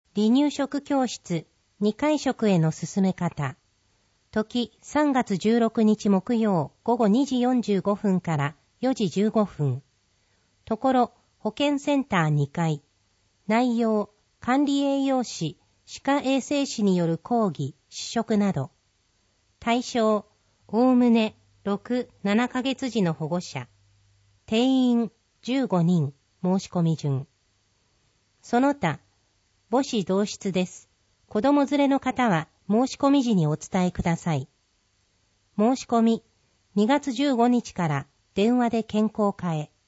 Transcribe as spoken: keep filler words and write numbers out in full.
離乳食教室にかい食への進め方。時さんがつじゅうろくにち木曜午後にじよんじゅうごふんからよじじゅうごふん。ところ保健センターにかい。内容管理栄養士、歯科衛生士による講義、試食など。対象おおむねろく、ななかげつ児の保護者。定員じゅうごにん。申し込み順。その他母子同室です。子供連れの方は申し込み時にお伝えください。申し込みにがつじゅうごにちから電話で健康課へ。